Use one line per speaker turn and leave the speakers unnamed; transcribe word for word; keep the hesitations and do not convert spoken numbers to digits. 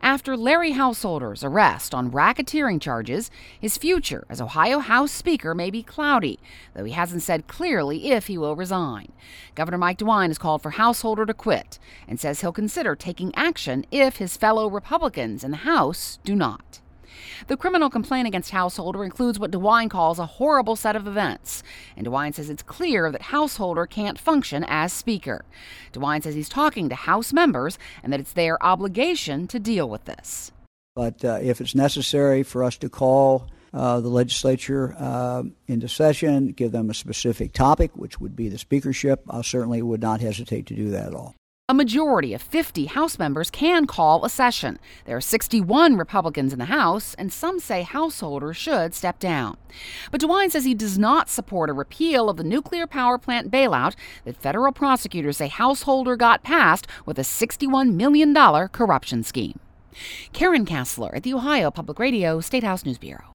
After Larry Householder's arrest on racketeering charges, his future as Ohio House Speaker may be cloudy, though he hasn't said clearly if he will resign. Governor Mike DeWine has called for Householder to quit and says he'll consider taking action if his fellow Republicans in the House do not. The criminal complaint against Householder includes what DeWine calls a horrible set of events, and DeWine says it's clear that Householder can't function as Speaker. DeWine says he's talking to House members and that it's their obligation to deal with this.
But uh, if it's necessary for us to call uh, the legislature uh, into session, give them a specific topic, which would be the speakership, I certainly would not hesitate to do that at all.
A majority of fifty House members can call a session. There are sixty-one Republicans in the House, and some say Householder should step down. But DeWine says he does not support a repeal of the nuclear power plant bailout that federal prosecutors say Householder got passed with a sixty-one million dollars corruption scheme. Karen Kassler at the Ohio Public Radio State House News Bureau.